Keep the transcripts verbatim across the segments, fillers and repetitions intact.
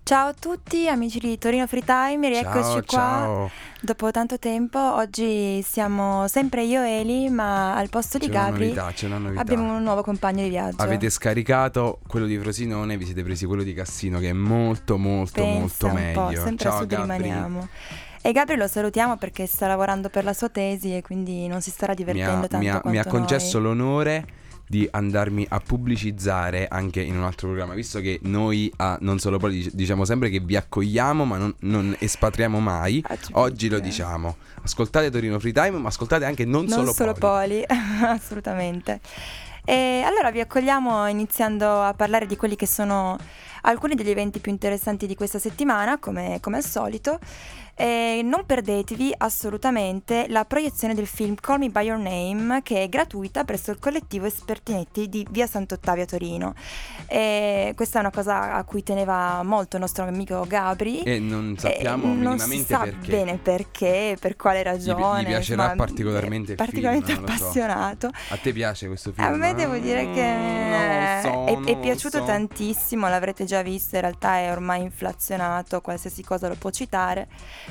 Ciao a tutti amici di Torino Free Time, rieccoci Ciao, qua ciao. dopo tanto tempo. Oggi siamo sempre io e Eli, ma al posto di C'è una Gabri novità, c'è una novità. abbiamo un nuovo compagno di viaggio. Avete scaricato quello di Frosinone, vi siete presi quello di Cassino, che è molto molto Pensa molto un po', meglio. sempre Ciao a sud Gabri. rimaniamo. E Gabri lo salutiamo perché sta lavorando per la sua tesi e quindi non si starà Mi divertendo ha, tanto mi ha- quanto mi ha concesso noi. l'onore di andarmi a pubblicizzare anche in un altro programma, visto che noi a Non Solo Poli dic- diciamo sempre che vi accogliamo ma non, non espatriamo mai. Ah, ci Oggi lo picchia. diciamo. Ascoltate Torino Free Time, ma ascoltate anche Non, Non Solo, solo Poli. Poli, assolutamente. E allora vi accogliamo iniziando a parlare di quelli che sono alcuni degli eventi più interessanti di questa settimana, come, come al solito. E non perdetevi assolutamente la proiezione del film Call Me By Your Name, che è gratuita presso il collettivo Espertinetti di Via Sant'Ottavio a Torino. E questa è una cosa a cui teneva molto il nostro amico Gabri. E non sappiamo E non minimamente si sa perché. bene perché, per quale ragione. Gli piacerà insomma, particolarmente è il particolarmente film, non lo so. appassionato. A te piace questo film? A me devo dire che Non lo so, è, non è lo piaciuto so. tantissimo, l'avrete già visto, in realtà è ormai inflazionato, qualsiasi cosa lo può citare,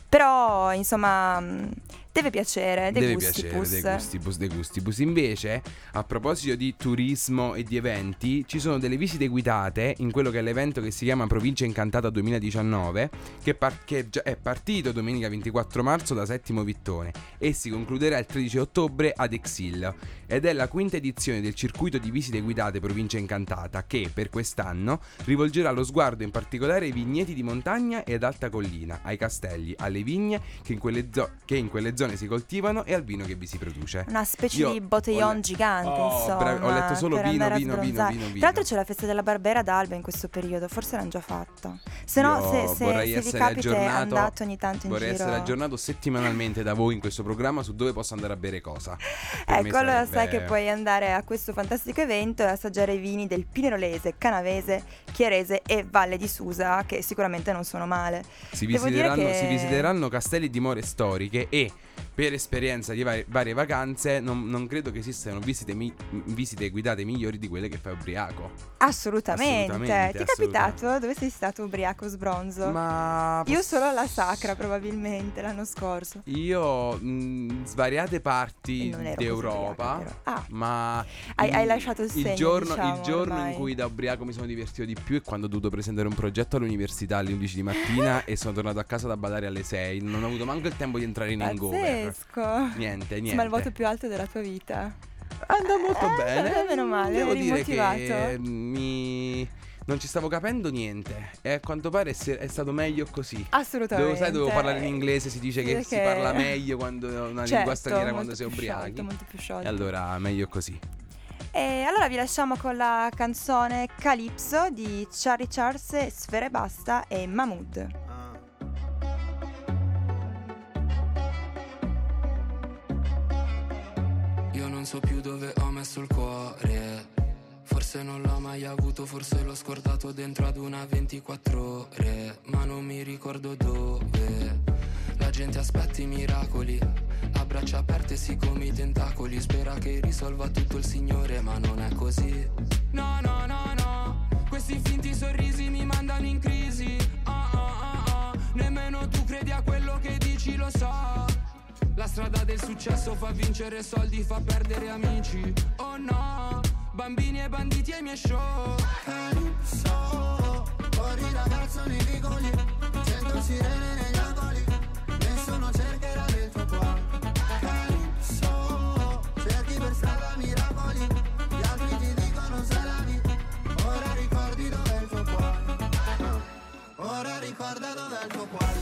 però insomma mh, deve piacere, de Deve gustibus. piacere, de gustibus, de gustibus. Invece, a proposito di turismo e di eventi, ci sono delle visite guidate in quello che è l'evento che si chiama Provincia Incantata duemiladiciannove, che, par- che già è partito domenica ventiquattro marzo da Settimo Vittone e si concluderà il tredici ottobre ad Exil. Ed è la quinta edizione del circuito di visite guidate Provincia Incantata che, per quest'anno, rivolgerà lo sguardo in particolare ai vigneti di montagna ed alta collina, ai castelli, alle vigne che in quelle, zo- che in quelle zone si coltivano e al vino che vi si produce. Una specie Io di ho botellon le- gigante, Oh, insomma. bravi, ho letto solo per vino, andare a vino, vino, sbronzare. vino, vino. Tra l'altro c'è la festa della Barbera d'Alba in questo periodo, forse l'hanno già fatta. Se no, Io se, se, vorrei se vi essere capita aggiornato- andate ogni tanto in Vorrei giro. essere aggiornato settimanalmente da voi in questo programma su dove posso andare a bere cosa. Per me Ecco, allora sarebbe- sai che puoi andare a questo fantastico evento e assaggiare i vini del Pinerolese, Canavese, Chiarese e Valle di Susa, che sicuramente non sono male. Si Devo dire visiteranno, che- si visiteranno castelli, dimore storiche e, per esperienza di varie, varie vacanze, non, non credo che esistano visite, mi- visite guidate migliori di quelle che fai ubriaco. Assolutamente. Assolutamente, Ti è capitato? Dove sei stato ubriaco sbronzo? Ma Io solo alla Sacra probabilmente l'anno scorso. Io mh, svariate parti Non ero così d'Europa, ubriaca, però. Ah. ma Hai- il- hai lasciato il segno, giorno, diciamo, il giorno ormai. in cui da ubriaco mi sono divertito di più è quando ho dovuto presentare un progetto all'università alle undici di mattina e sono tornato a casa da badare alle sei. Non ho avuto manco il tempo di entrare in hangover. Pazzesco. Niente, niente. Insomma, il voto più alto della tua vita. Andò molto Eh, bene. meno male, Devo eri dire motivato. che mi non ci stavo capendo niente e a quanto pare è, se- è stato meglio così. Assolutamente. Devo, sai, devo parlare in inglese, si dice che Dire si parla meglio quando una Certo, lingua straniera molto quando si è più ubriachi. sciolto, molto più sciolto. E allora meglio così. E allora vi lasciamo con la canzone Calypso di Charlie Charles, Sfere Basta e Mahmood. Io non so più dove ho messo il cuore. Forse non l'ho mai avuto, forse l'ho scordato dentro ad una ventiquattro ore. Ma non mi ricordo dove. La gente aspetta i miracoli, a braccia aperte sì come i tentacoli. Spera che risolva tutto il Signore, ma non è così. No, no, no, no. Questi finti sorrisi mi mandano in crisi. Ah, ah, ah, ah. Nemmeno tu credi a quello che dici, lo so. La strada del successo fa vincere soldi, fa perdere amici. Oh no, bambini e banditi ai miei show. Calypso, fuori ragazzo nei vicoli, cento sirene negli angoli, nessuno cercherà del tuo cuore. Calypso, cerchi per strada miracoli, gli altri ti dicono salami, ora ricordi dov'è il tuo cuore. Ora ricorda dov'è il tuo cuore.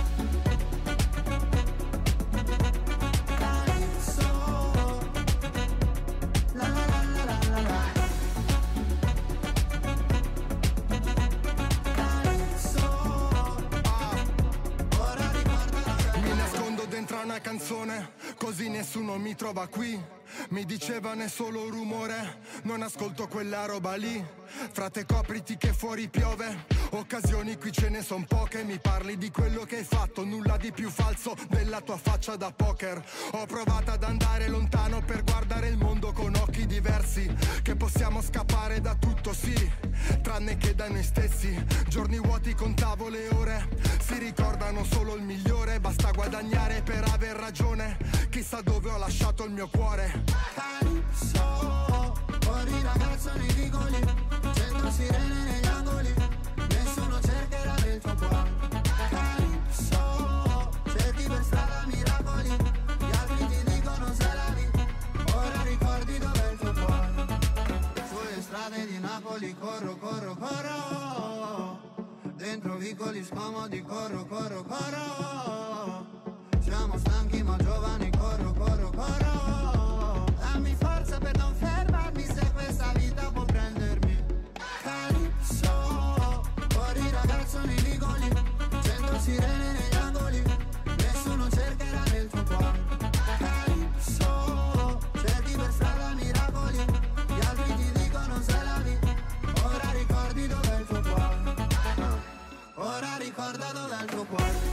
Una canzone, così nessuno mi trova qui. Mi dicevano è solo rumore, non ascolto quella roba lì. Frate copriti che fuori piove, occasioni qui ce ne son poche. Mi parli di quello che hai fatto, nulla di più falso della tua faccia da poker. Ho provato ad andare lontano per guardare il mondo con occhi diversi, che possiamo scappare da tutto sì. Tra tranne che da noi stessi. Giorni vuoti, contavo le ore, si ricordano solo il migliore. Basta guadagnare per aver ragione, chissà dove ho lasciato il mio cuore. Calypso, fuori ragazzo nei vicoli, cento sirene negli angoli, nessuno cercherà del tuo cuore. Calypso, cerchi per strada miracoli, gli altri ti dicono se la vi, ora ricordi dov'è il tuo cuore. Sulle strade di Napoli corro, corro, corro, dentro vicoli scomodi corro, corro, corro. Siamo stanchi ma giovani, corro, corro, corro. Dammi forza per non fermarmi se questa vita può prendermi. Calypso, fuori ragazzo nei vicoli, cento sirene negli angoli, nessuno cercherà nel tuo cuore. Calypso, cerchi per strada miracoli, gli altri ti dicono se la vi, ora ricordi dov'è il tuo cuore. Ora ricorda dov'è il tuo cuore.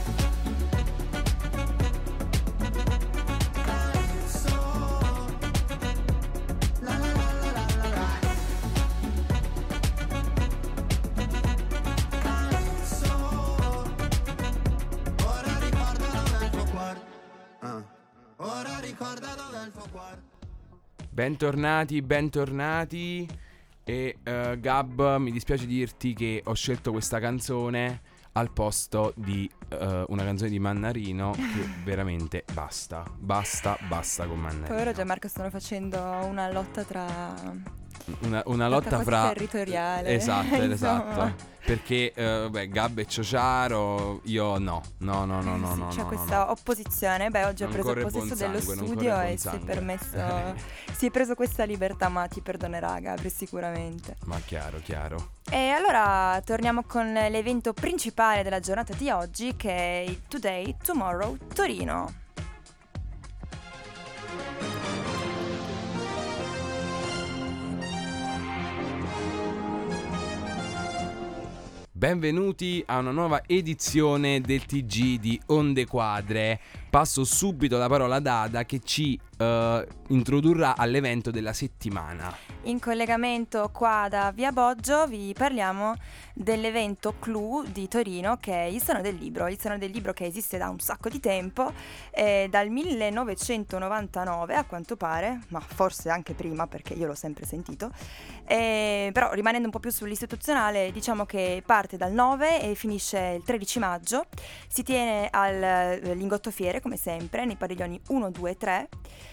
Ora ricorda dov'è il tuo cuore. Bentornati, bentornati. E uh, Gab, mi dispiace dirti che ho scelto questa canzone al posto di uh, una canzone di Mannarino che veramente basta, basta, basta con Mannarino. Povero Gianmarco, stanno facendo una lotta tra... Una, una lotta quasi fra territoriale. Esatto, Insomma. esatto. Perché uh, beh, Gab e Ciociaro, io no. No, no, no, no, Sì, no. c'è no, questa no. opposizione. Beh, oggi Non ho preso corre possesso buon dello sangue, non studio corre e buon si è sangue. permesso si è preso questa libertà, ma ti perdonerà, Gabri, sicuramente. Ma chiaro, chiaro. E allora torniamo con l'evento principale della giornata di oggi, che è il Today Tomorrow Torino. Benvenuti a una nuova edizione del T G di Onde Quadre. Passo subito la parola ad Ada che ci uh, introdurrà all'evento della settimana. In collegamento qua da Via Boggio vi parliamo dell'evento Clou di Torino, che è il Salone del Libro. Il Salone del Libro che esiste da un sacco di tempo, eh, dal millenovecentonovantanove a quanto pare, ma forse anche prima perché io l'ho sempre sentito. Eh, però rimanendo un po' più sull'istituzionale, diciamo che parte dal nove e finisce il tredici maggio. Si tiene al eh, Lingottofiere, come sempre, nei padiglioni uno, due e tre.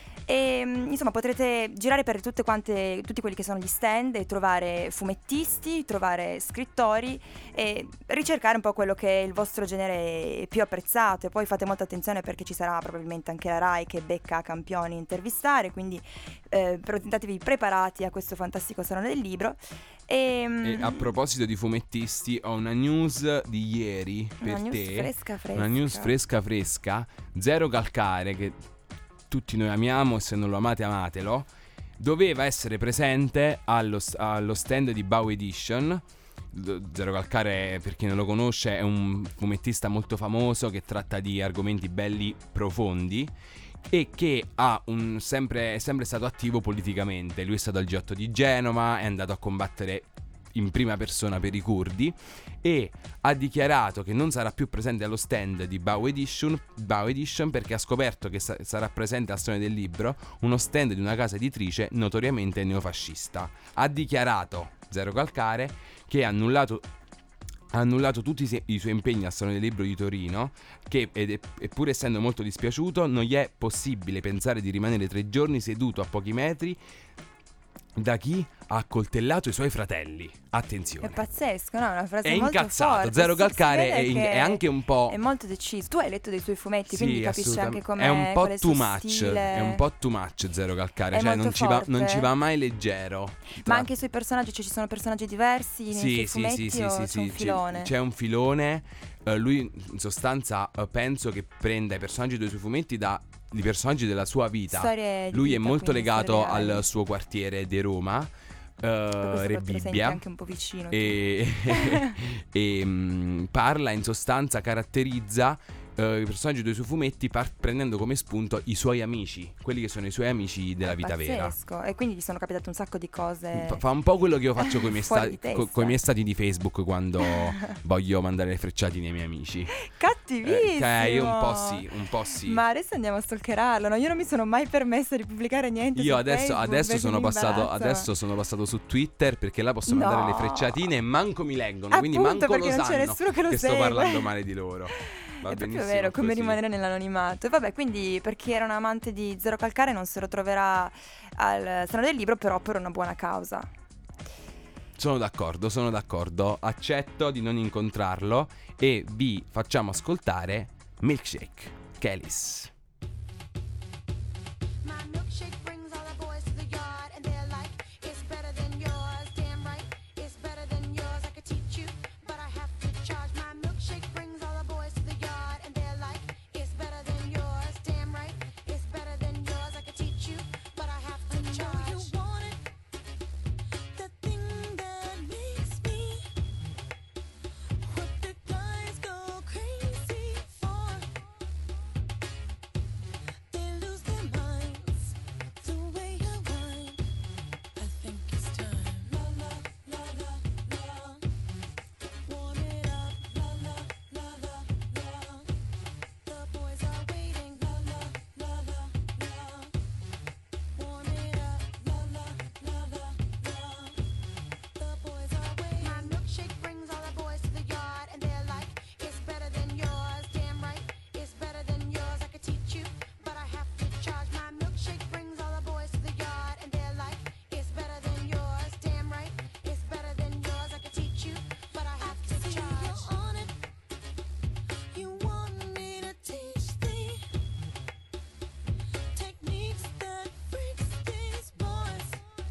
E insomma potrete girare per tutte quante, tutti quelli che sono gli stand e trovare fumettisti, trovare scrittori e ricercare un po' quello che è il vostro genere più apprezzato. E poi fate molta attenzione perché ci sarà probabilmente anche la Rai che becca campioni a intervistare, quindi eh, presentatevi preparati a questo fantastico Salone del Libro. E, E a proposito di fumettisti, ho una news di ieri per una news te. fresca fresca. Una news fresca fresca. Zero Calcare, che tutti noi amiamo e se non lo amate amatelo, doveva essere presente allo, allo stand di Bow Edition. Zero Calcare, per chi non lo conosce, è un fumettista molto famoso che tratta di argomenti belli profondi e che ha un sempre, è sempre stato attivo politicamente. Lui è stato al G otto di Genova, è andato a combattere in prima persona per i curdi e ha dichiarato che non sarà più presente allo stand di Bow Edition, Bow Edition perché ha scoperto che sa- sarà presente al Salone del Libro, uno stand di una casa editrice notoriamente neofascista. Ha dichiarato Zero Calcare che ha annullato ha annullato tutti i, se- i suoi impegni al Salone del Libro di Torino, che ed è, e pur essendo molto dispiaciuto non gli è possibile pensare di rimanere tre giorni seduto a pochi metri da chi ha accoltellato i suoi fratelli. Attenzione. È pazzesco, no? È una frase È molto incazzato. forte. Zero Sì, Calcare si è, vede in- che è anche un po'. È molto deciso. Tu hai letto dei suoi fumetti, Sì, quindi capisci anche assolutamente. com'è. È un qual po' il too suo much. stile. È un po' too much Zero Calcare. È Cioè molto non ci, va, non forte. ci va mai leggero. Ma Tra- anche i suoi personaggi, cioè ci sono personaggi diversi nei suoi fumetti o c'è un c'è- filone? C'è un filone. Eh, lui in sostanza eh, penso che prenda i personaggi dei suoi fumetti da i personaggi della sua vita. Storie di Lui è vita, molto quindi legato storie reali. al suo quartiere di Roma, Per questo uh, proprio lo senti Rebibbia, anche un po' vicino. e, e mh, parla in sostanza, caratterizza uh, uh, i personaggi dei suoi fumetti par- prendendo come spunto i suoi amici, quelli che sono i suoi amici della È vita pazzesco. vera. E quindi gli sono capitate un sacco di cose. Fa, fa un po' quello che io faccio con i miei, fuori sta- di testa. co- coi miei stati di Facebook quando voglio mandare le frecciatine ai miei amici. Cattivissimo. Eh, che io un po' sì, un po' sì. Ma adesso andiamo a stalkerarlo. No? Io non mi sono mai permessa di pubblicare niente. Io su adesso, Facebook adesso perché sono mi passato imbarazza. adesso sono passato su Twitter, perché là posso mandare No. le frecciatine e manco mi leggono, quindi Appunto, manco lo perché non c'è sanno nessuno che lo sto segue. parlando male di loro. Va È proprio benissimo vero, come così. rimanere nell'anonimato. E vabbè, quindi per chi era un amante di Zero Calcare non se lo troverà al Salone del Libro, però per una buona causa. Sono d'accordo, sono d'accordo. Accetto di non incontrarlo e vi facciamo ascoltare Milkshake, Kellys. My milkshake brings all the boys to the yard, and they're like, it's better than yours. Damn right, it's better than yours. I could teach you, but I have to charge. My milkshake brings all the boys to the yard, and they're like, it's better than yours. Damn right, it's better than yours. I could teach you, but I have to charge. You want it, the thing that makes me, what the guys go crazy for. They lose their minds, the way you whine. I think it's time. La la la la la. Warm it up. La la la la la. The boys are waiting. La la la la la. Warm it up. La la la la la. The boys are waiting. My milkshake brings all the boys to the yard, and they're like, it's better than yours. Damn right, it's better than yours. I could teach you, but I have to charge. My milkshake brings all the boys to the yard, and they're like, it's better than yours. Damn right, it's better than yours. I could teach you, but I have to charge. You're on it. You want me to teach thee techniques that freaks these boys.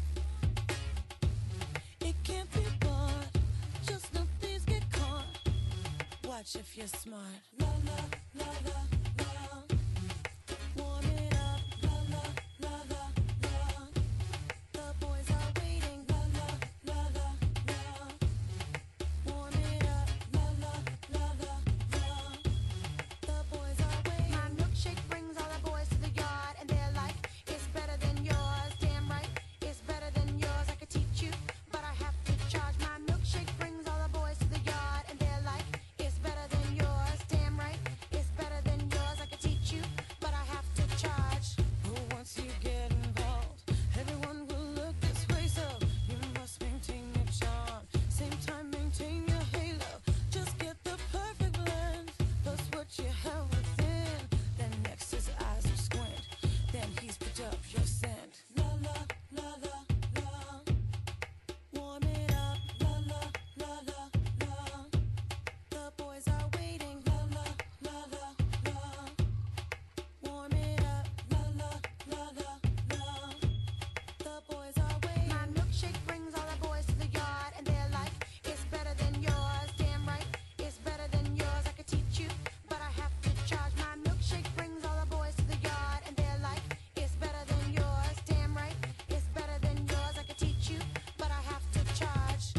It can't be bought. Just no thieves get caught. Watch if you're smart. La la la la la. Warm it up. La la la la la. The boys are waiting. La la la la la. Warm it up. La la la la la. The boys are waiting. My milkshake brings all the boys to the yard, and they're like, it's better than yours. Damn right, it's better than yours. I could teach you, but I have to charge. My milkshake brings all the boys to the yard, and they're like, it's better than yours. Damn right, it's better than yours. I could teach you, but I have to charge. Oh, once you get involved, everyone will look this way, so you must maintain your charm. Same time, maintain your halo. Just get the perfect blend. Plus what you have within. Then next his eyes will squint. Then he's picked up your scent. La la la la la. Warm it up. La la la la la. The boys are waiting. La la la la la. Warm it up. La la la la la. The boys are waiting. My milkshake brings all the boys to the yard, and they're like, it's better than yours. Damn right, it's better than yours. I could teach you, but I have to charge. My milkshake brings all the boys to the yard, and they're like, it's better than yours. Damn right, it's better than yours. I could teach you, but I have to charge.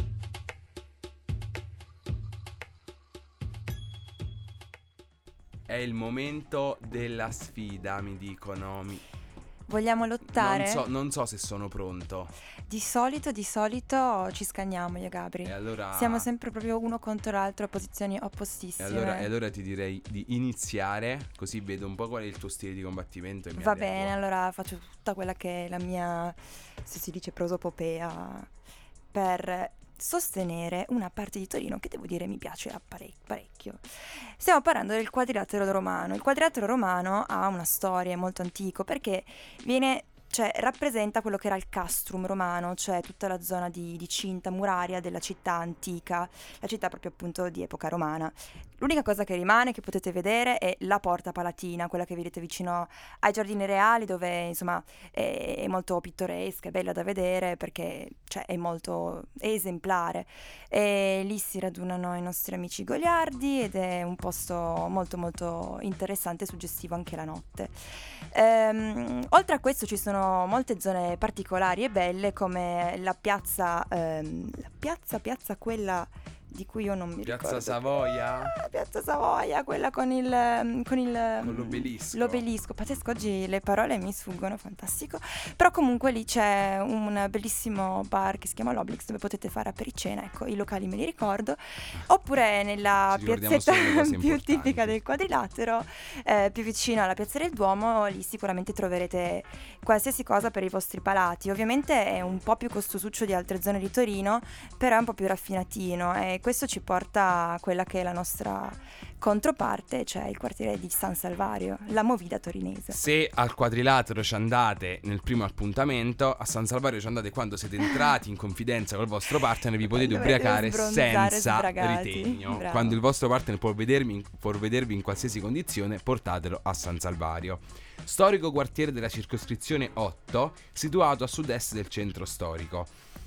È il momento della sfida, mi dicono. Mi- Vogliamo lottare? Non so, non so se sono pronto. Di solito, di solito ci scanniamo io e Gabri. E allora Siamo sempre proprio uno contro l'altro a posizioni E oppostissime. allora, e allora ti direi di iniziare, così vedo un po' qual è il tuo stile di combattimento e mi Va adeguo. bene, allora faccio tutta quella che è la mia, se si dice, prosopopea per sostenere una parte di Torino che devo dire mi piace apparec- parecchio. Stiamo parlando del Quadrilatero romano. Il Quadrilatero romano ha una storia molto antico perché viene, cioè, rappresenta quello che era il castrum romano, cioè tutta la zona di, di cinta muraria della città antica, la città proprio appunto di epoca romana. L'unica cosa che rimane, che potete vedere, è la porta palatina, quella che vedete vicino ai Giardini Reali, dove insomma è, è molto pittoresca, è bella da vedere perché cioè, è molto è esemplare. E lì si radunano i nostri amici goliardi ed è un posto molto molto interessante e suggestivo anche la notte. Ehm, oltre a questo ci sono molte zone particolari e belle come la piazza, ehm, la piazza, piazza quella di cui io non mi Piazza ricordo. Savoia? Ah, Piazza Savoia, quella con il con il Con l'obelisco. L'obelisco, pazzesco, oggi le parole mi sfuggono, fantastico. Però comunque lì c'è un bellissimo bar che si chiama l'Oblix dove potete fare apericena, ecco, i locali me li ricordo. Oppure nella Ci ricordiamo piazzetta solo le cose più importanti. tipica del Quadrilatero, eh, più vicino alla Piazza del Duomo, lì sicuramente troverete qualsiasi cosa per i vostri palati. Ovviamente è un po' più costosuccio di altre zone di Torino, però è un po' più raffinatino e questo ci porta a quella che è la nostra controparte, cioè il quartiere di San Salvario, la movida torinese. Se al Quadrilatero ci andate nel primo appuntamento, a San Salvario ci andate quando siete entrati in confidenza col vostro partner, vi potete Dovete ubriacare sbronzare senza sbragati. ritegno. Bravo. Quando il vostro partner può vedervi, può vedervi in qualsiasi condizione, portatelo a San Salvario. Storico quartiere della circoscrizione otto, situato a sud-est del centro storico.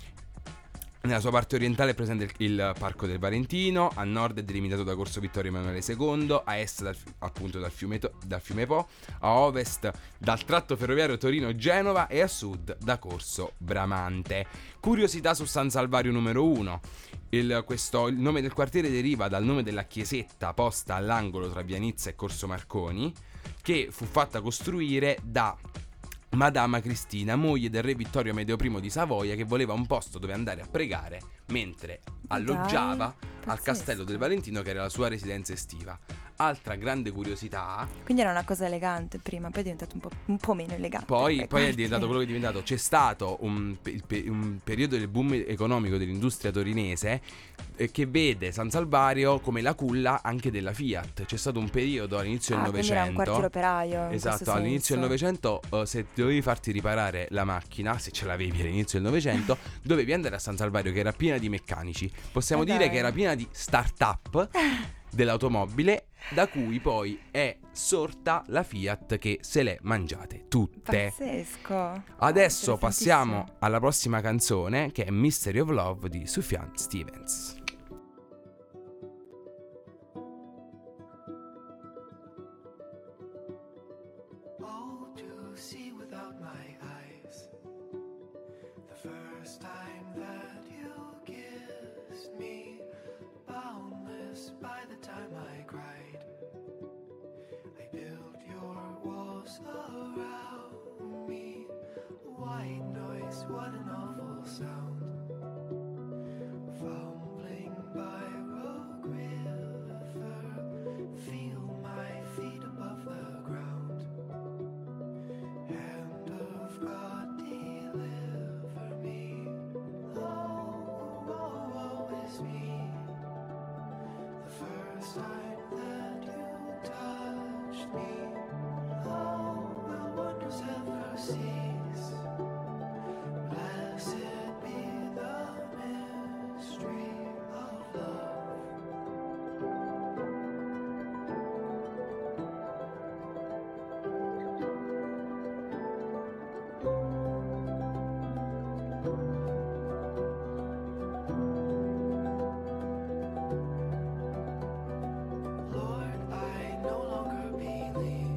Nella sua parte orientale è presente il, il Parco del Valentino, a nord è delimitato da Corso Vittorio Emanuele secondo, a est dal, appunto dal fiume, To- dal fiume Po, a ovest dal tratto ferroviario Torino-Genova e a sud da Corso Bramante. Curiosità su San Salvario numero uno. Il, questo, il nome del quartiere deriva dal nome della chiesetta posta all'angolo tra Via Nizza e Corso Marconi, che fu fatta costruire da Madama Cristina, moglie del re Vittorio Amedeo I di Savoia, che voleva un posto dove andare a pregare mentre alloggiava Dai, al pazzesco. Castello del Valentino, che era la sua residenza estiva. Altra grande curiosità, Quindi era una cosa elegante prima, poi è diventato un po', un po' meno elegante. poi, come poi è quartiere. diventato quello che è diventato. C'è stato un, pe- il pe- un periodo del boom economico dell'industria torinese eh, che vede San Salvario come la culla anche della Fiat. C'è stato un periodo all'inizio Ah, del quindi era un Novecento. quartiere operaio. in Esatto, questo all'inizio del senso. Novecento, eh, se dovevi farti riparare la macchina, se ce l'avevi all'inizio del Novecento, dovevi andare a San Salvario, che era piena di meccanici. Possiamo Eh dire dai. che era piena di start-up dell'automobile, da cui poi è sorta la Fiat, che se le mangiate tutte. Pazzesco. Adesso passiamo Interessantissimo. alla prossima canzone, che è Mystery of Love di Sufjan Stevens. Oh, to see without my eyes. The first time that you kissed me, boundless by the time I cried. I built your walls around me. White noise, what an awful sound. Fumbling by Rogue River, feel my feet above the ground. Hand of God, deliver me. Oh, oh, oh, is me. The first time that you touched me. Oh, will wonders ever cease? Blessed be the mystery of love. Lord, I no longer believe.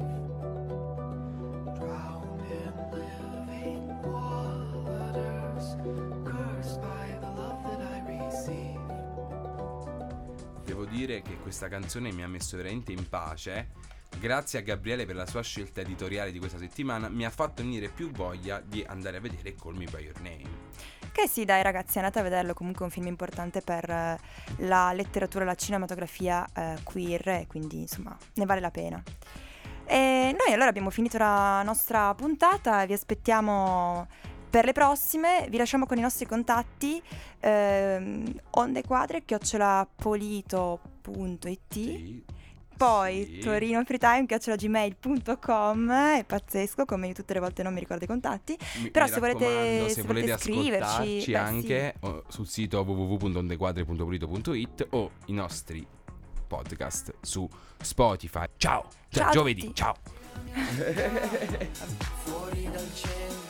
Drowned in living waters, cursed by the love that I receive. Devo dire che questa canzone mi ha messo veramente in pace. Grazie a Gabriele per la sua scelta editoriale di questa settimana, mi ha fatto venire più voglia di andare a vedere Call Me By Your Name. Che sì, dai ragazzi, andate a vederlo, comunque è un film importante per eh, la letteratura e la cinematografia eh, queer, e quindi insomma ne vale la pena. E noi allora abbiamo finito la nostra puntata, vi aspettiamo per le prossime, vi lasciamo con i nostri contatti, ehm, ondequadre chiocciola polito punto it. Sì. Poi Sì. Torino Freetime chiocciola gmail punto com, è pazzesco, come io tutte le volte non mi ricordo i contatti. Mi- Però mi se volete- raccomando, se se volete volete scriverci, ascoltarci beh, anche oh, sul sito w w w punto ondequadre punto polito punto it o i nostri podcast su Spotify. Ciao, cioè Ciao a giovedì, tutti. ciao. Fuori dal centro